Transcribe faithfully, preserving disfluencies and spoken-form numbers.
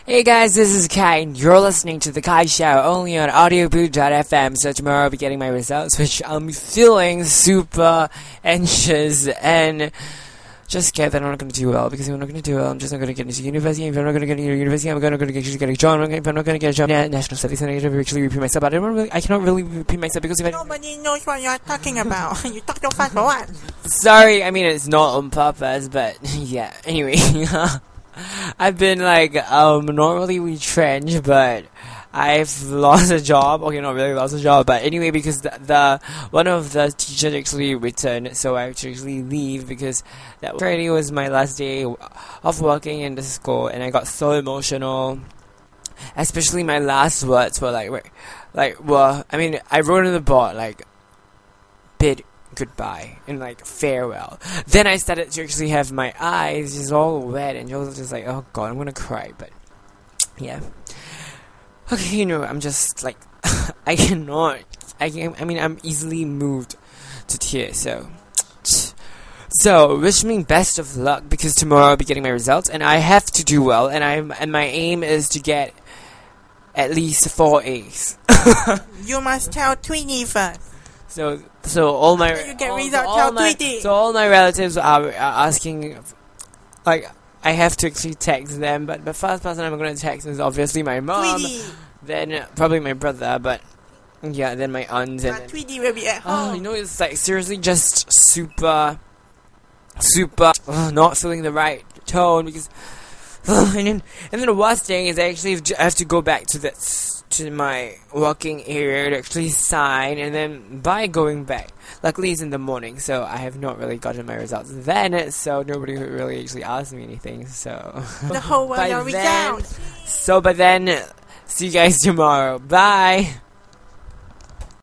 Hey guys, this is Kai, and you're listening to The Kai Show, only on audioboot dot f m. So tomorrow I'll be getting my results, which I'm feeling super anxious and just scared that I'm not going to do well, because if I'm not going to do well, I'm just not going to get into university. If I'm not going to get into university, I'm going to get, get a job. If I'm not going to get a job in national studies, then I can actually repeat myself. But I don't really, I cannot really repeat myself because if I Nobody knows what you're talking about. You talk so fast for what? Sorry, I mean it's not on purpose, but yeah. Anyway, I've been like um normally retrenched, but I've lost a job. Okay, not really lost a job, but anyway, because the, the one of the teachers actually returned, so I had to actually leave because that Friday was my last day of working in the school, and I got so emotional. Especially my last words were like, wait, like, well, I mean, I wrote on the board like, bid goodbye and like farewell. Then I started to actually have my eyes just all wet, and I was just like, oh god, I'm gonna cry. But yeah. Okay, you know, I'm just like, I cannot, I can, I mean, I'm easily moved to tears, so, so, wish me best of luck, because tomorrow I'll be getting my results, and I have to do well, and I'm, and my aim is to get at least four A's. You must tell Tweety first. So, so all my, After you get all, results, all tell my, Tweety. so all my relatives are, are asking, like, I have to actually text them, but the first person I'm going to text is obviously my mom, Tweety. then uh, probably my brother, but yeah, then my aunt, and But then, Tweety will be at oh, home. you know, it's like seriously just super, super uh, not feeling the right tone, because, uh, and then, and then the worst thing is I actually have to, I have to go back to that, to my working area to actually sign, and then by going back, luckily it's in the morning, so I have not really gotten my results then, so nobody really actually asked me anything, so The whole world by your then- results. so but then, see you guys tomorrow, bye!